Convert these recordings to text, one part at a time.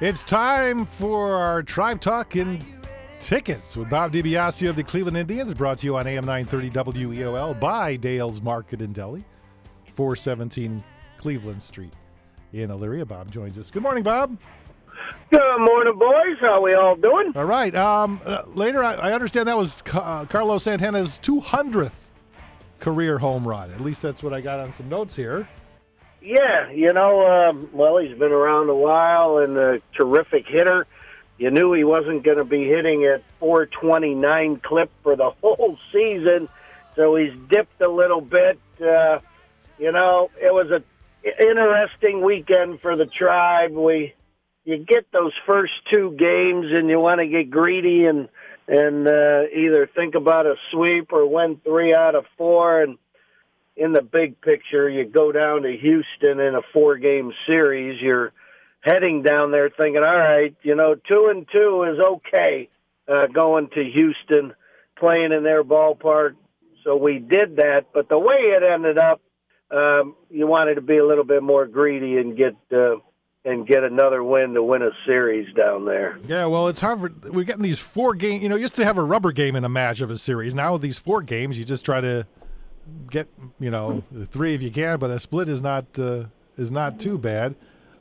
It's time for our Tribe Talk and Tickets with Bob DiBiasio of the Cleveland Indians, brought to you on AM 930 WEOL by Dale's Market and Deli, 417 Cleveland Street in Elyria. Bob joins us. Good morning, Bob. Good morning, boys. How we all doing? All right. Later, I understand that was Carlos Santana's 200th career home run. At least that's what I got on some notes here. Yeah, well, he's been around a while and a terrific hitter. You knew he wasn't going to be hitting at 429 clip for the whole season, so he's dipped a little bit. It was an interesting weekend for the Tribe. You get those first two games and you want to get greedy and either think about a sweep or win 3 out of 4. And in the big picture, you go down to Houston in a 4-game series. You're heading down there thinking, all right, 2-2 is okay, going to Houston, playing in their ballpark. So we did that. But the way it ended up, you wanted to be a little bit more greedy and get another win to win a series down there. Yeah, well, it's hard. We're getting these 4 games. You used to have a rubber game in a match of a series. Now with these 4 games, you just try to get 3 if you can, but a split is not too bad.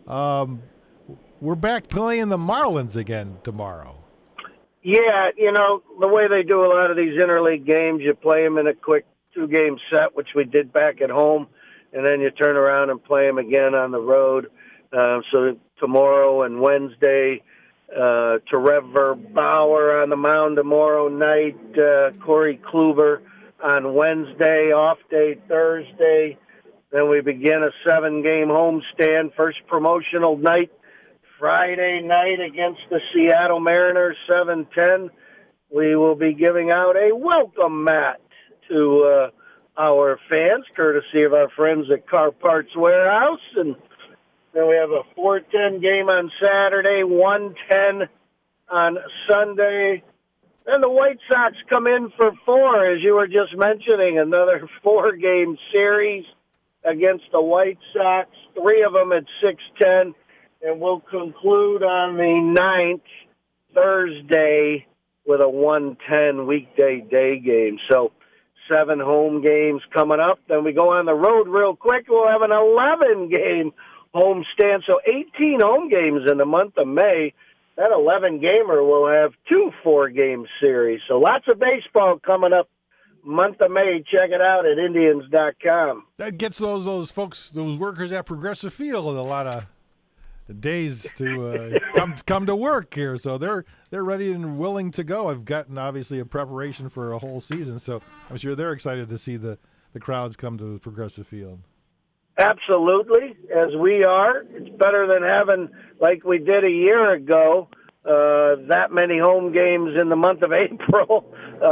We're back playing the Marlins again tomorrow. Yeah, the way they do a lot of these interleague games, you play them in a quick 2-game set, which we did back at home, and then you turn around and play them again on the road. So tomorrow and Wednesday, Trevor Bauer on the mound tomorrow night, Corey Kluber on Wednesday, off day Thursday. Then we begin a 7-game homestand, first promotional night, Friday night against the Seattle Mariners, 7:10. We will be giving out a welcome mat to our fans, courtesy of our friends at Car Parts Warehouse. And then we have a 4:10 game on Saturday, 1:10 on Sunday. Then the White Sox come in for 4, as you were just mentioning, another 4-game series against the White Sox, 3 of them at 6:10, and we'll conclude on the 9th, Thursday, with a 1:10 weekday day game. So 7 home games coming up. Then we go on the road real quick. We'll have an 11-game homestand, so 18 home games in the month of May. That 11-gamer will have 2 4-game series. So lots of baseball coming up month of May. Check it out at Indians.com. That gets those folks, those workers at Progressive Field, a lot of days to come to work here. So they're ready and willing to go. I've gotten obviously a preparation for a whole season, so I'm sure they're excited to see the crowds come to Progressive Field. Absolutely, as we are. It's better than having, like we did a year ago, that many home games in the month of April.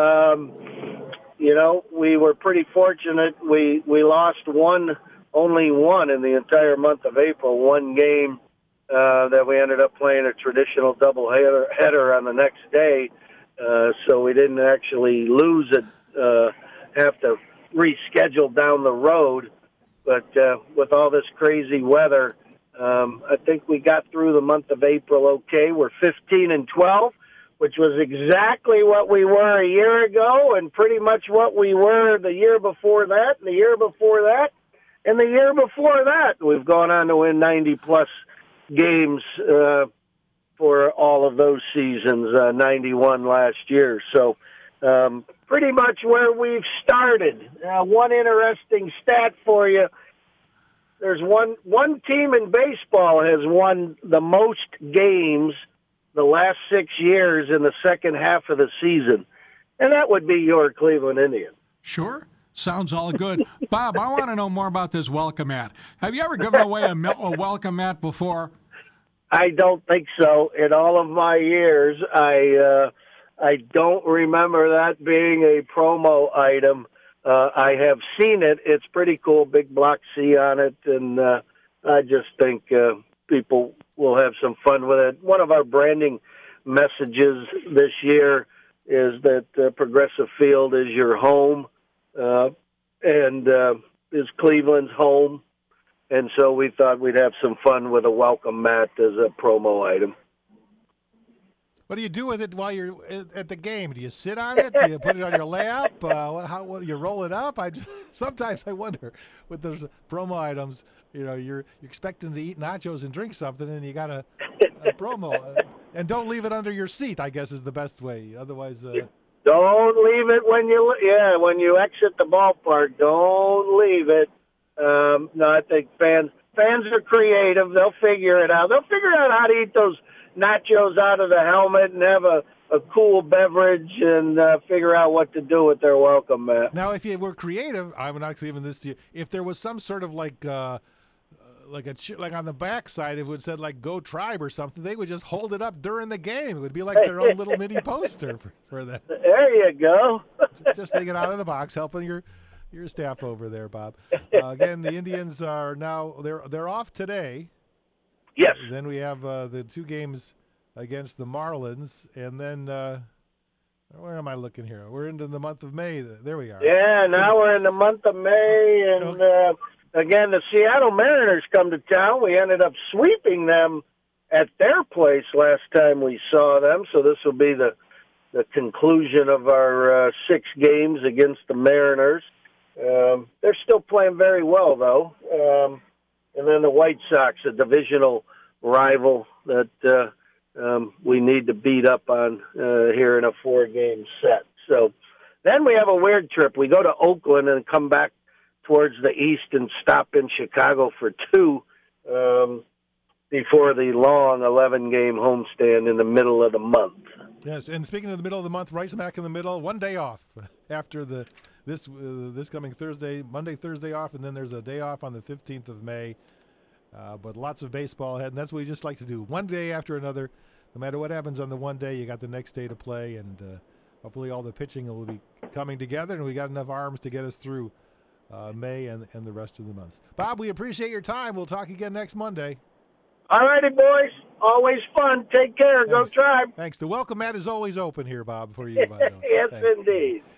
We were pretty fortunate. We lost only one in the entire month of April, 1 game that we ended up playing a traditional doubleheader on the next day. So we didn't actually lose it, have to reschedule down the road. But with all this crazy weather, I think we got through the month of April okay. We're 15-12, which was exactly what we were a year ago and pretty much what we were the year before that, and the year before that, and the year before that. We've gone on to win 90-plus games for all of those seasons, 91 last year. So pretty much where we've started. One interesting stat for you. There's one team in baseball has won the most games the last 6 years in the second half of the season, and that would be your Cleveland Indians. Sure. Sounds all good. Bob, I want to know more about this welcome mat. Have you ever given away a welcome mat before? I don't think so. In all of my years, I don't remember that being a promo item. I have seen it. It's pretty cool, big block C on it, and I just think people will have some fun with it. One of our branding messages this year is that Progressive Field is your home and is Cleveland's home. and so we thought we'd have some fun with a welcome mat as a promo item. What do you do with it while you're at the game? Do you sit on it? Do you put it on your lap? What you roll it up? Sometimes I wonder with those promo items. You're expecting to eat nachos and drink something, and you got a promo, and don't leave it under your seat. I guess is the best way. Otherwise, don't leave it when you exit the ballpark. Don't leave it. No, I think fans are creative. They'll figure it out. They'll figure out how to eat those nachos out of the helmet and have a cool beverage and figure out what to do with their welcome mat. Now, if you were creative, I'm not giving this to you. If there was some sort of like on the back side, if it said like "Go Tribe" or something, they would just hold it up during the game. It would be like their own little mini poster for that. There you go. Just taking it out of the box, helping your staff over there, Bob. Again, the Indians are now they're off today. Yes. Then we have the 2 games against the Marlins, and then where am I looking here? We're into the month of May. There we are. Yeah, now we're in the month of May, and again, the Seattle Mariners come to town. We ended up sweeping them at their place last time we saw them, so this will be the conclusion of our 6 games against the Mariners. They're still playing very well, though. And then the White Sox, a divisional rival that we need to beat up on here in a 4-game set. So then we have a weird trip. We go to Oakland and come back towards the east and stop in Chicago for 2 before the long 11-game homestand in the middle of the month. Yes, and speaking of the middle of the month, right smack in the middle, 1 day off after this coming Thursday, Monday, Thursday off, and then there's a day off on the 15th of May. But lots of baseball ahead, and that's what we just like to do. 1 day after another. No matter what happens on the 1 day, you got the next day to play, and hopefully all the pitching will be coming together, and we got enough arms to get us through May and the rest of the months. Bob, we appreciate your time. We'll talk again next Monday. All righty, boys. Always fun. Take care. Thanks. Go Tribe. Thanks. The welcome mat is always open here, Bob, for you. Yes, indeed.